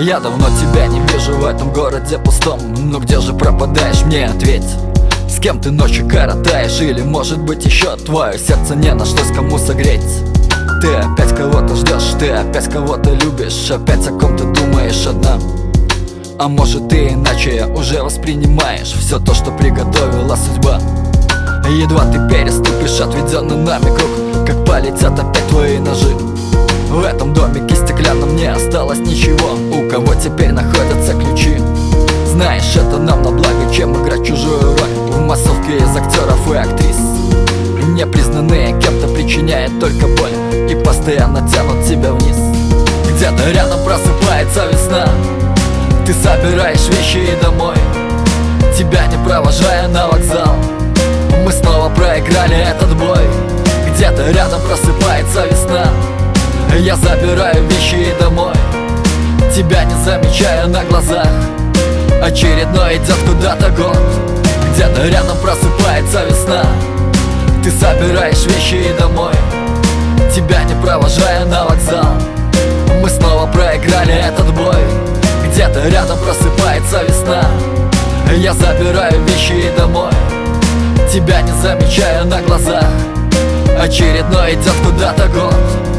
Я давно тебя не вижу в этом городе пустом. Ну где же пропадаешь, мне ответь. С кем ты ночью коротаешь? Или может быть еще твое сердце не нашлось кому согреть? Ты опять кого-то ждешь, ты опять кого-то любишь, опять о ком ты думаешь одна. А может ты иначе уже воспринимаешь все то, что приготовила судьба. Едва ты переступишь отведенный нами круг, как полетят опять твои ножи. В этом домике стеклянном не осталось ничего. У кого теперь находятся ключи? Знаешь, это нам на благо, чем играть чужую роль в массовке из актеров и актрис. Непризнанные кем-то причиняют только боль и постоянно тянут тебя вниз. Где-то рядом просыпается весна. Ты собираешь вещи и домой, тебя не провожая на вокзал. Мы снова проиграли этот бой. Где-то рядом просыпается весна. Я забираю вещи и домой, тебя не замечаю на глазах. Очередной идет куда-то год. Где-то рядом просыпается весна. Ты собираешь вещи и домой, тебя не провожая на вокзал. Мы снова проиграли этот бой. Где-то рядом просыпается весна. Я забираю вещи и домой, тебя не замечаю на глазах. Очередной идет куда-то год.